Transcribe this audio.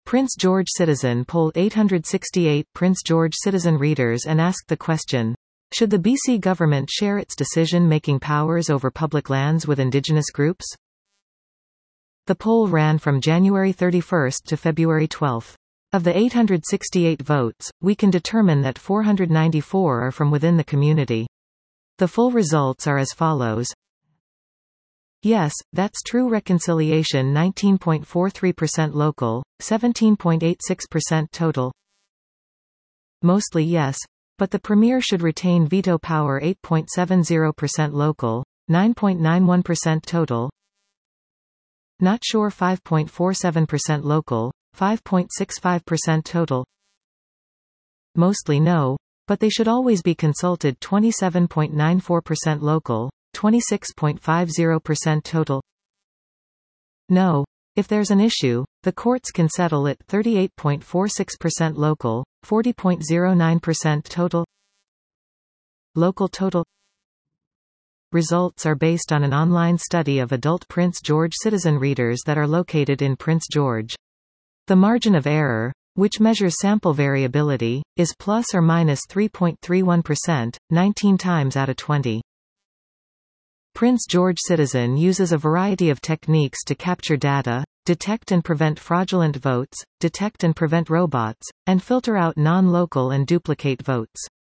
Prince George Citizen polled 868 Prince George Citizen readers and asked the question, should the BC government share its decision-making powers over public lands with Indigenous groups? The poll ran from January 31 to February 12. Of the 868 votes, we can determine that 494 are from within the community. The full results are as follows. Yes, that's true. Reconciliation 19.43% local, 17.86% total. Mostly yes, but the Premier should retain veto power 8.70% local, 9.91% total. Not sure 5.47% local, 5.65% total. Mostly no, but they should always be consulted 27.94% local, 26.50% total. No. If there's an issue, the courts can settle it 38.46% local, 40.09% total. Local total. Results are based on an online study of adult Prince George Citizen readers that are located in Prince George. The margin of error, which measures sample variability, is plus or minus 3.31%, 19 times out of 20. Prince George Citizen uses a variety of techniques to capture data, detect and prevent fraudulent votes, detect and prevent robots, and filter out non-local and duplicate votes.